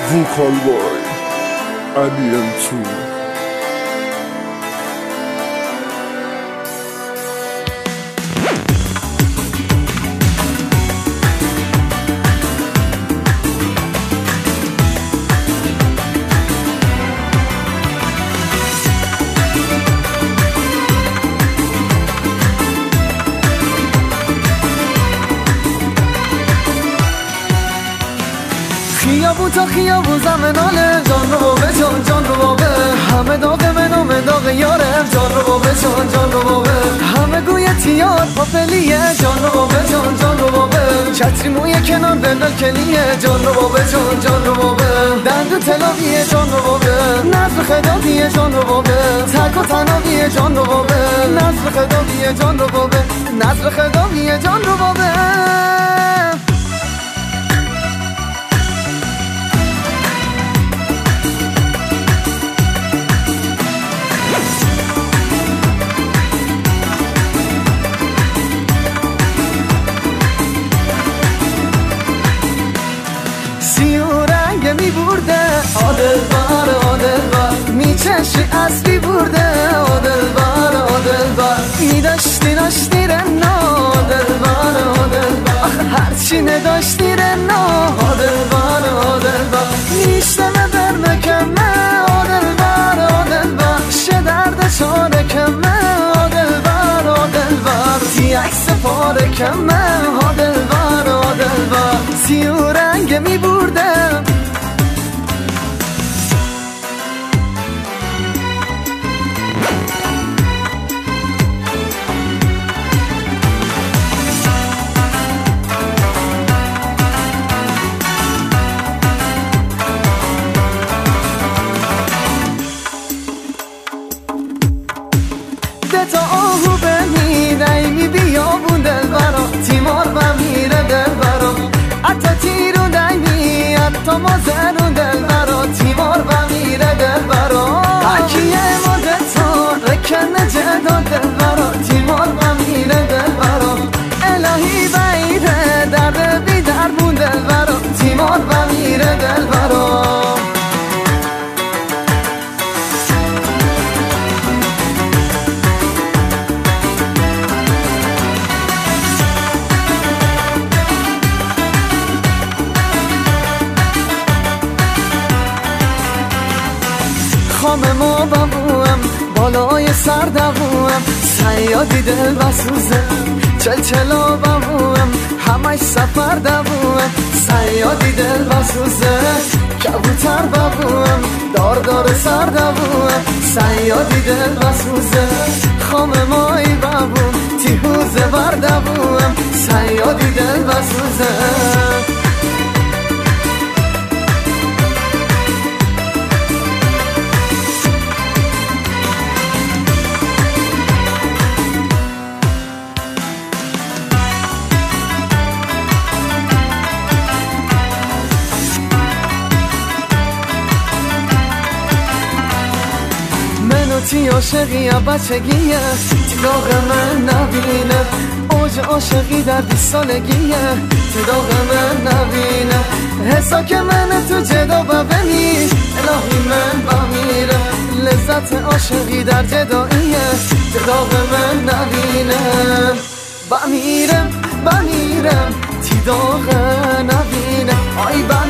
Vocal boy Alien 2. خیابون تا خیابون زمناله جان رو به جان رو بابه همه داغ منو داغ یارم جان رو به جان رو بابه همه گوی تیار پاپلیه جان رو به جان رو بابه چتری موی کنار بندل کلیه جان رو به جان رو بابه دندو تلاویه جان رو بابه نظر خداویه جان رو بابه تک و تناویه جان رو بابه نظر خداویه جان رو بابه نظر خداویه جان رو بابه می برده آدل بار میچشی اصلی برده آدل بار میداشتی رنا آدل بار هرچی نداشتی رنا آدل بار نیشتمه برمکمه آدل بار شه درد چارکمه آدل بار تی عکس پارکمه آدل بار سی و رنگ می برده تا آهو بمیره می بیابون دل برا تیمار و میره دل برا حتی تیرون دنگی حتی مازرون دل برا تیمار و میره دل برا حکیه ماده تا رکنه جدا دل برا تیمار و میره دل برا الهی بیره درد بی دربون دل برا تیمار و میره دل برا خام ما ببوم بالای سر دووم سیادی دل بسوزم چلچلا ببوم همش سفر دووم سیادی دل بسوزم کبوتر ببوم دار سر دووم سیادی دل بسوزم خام مایی ببوم تیهوزه بر دووم سیادی دل بسوزم تی عاشقی بچگیه تی داغ من نبینه اوج عاشقی در 20 سالگیه تی داغ من نبینه حسا که من تو جدا ببینی الهی من بمیرم لذت عاشقی در جداییه تی داغ من نبینه بمیرم تی داغ نبینه آی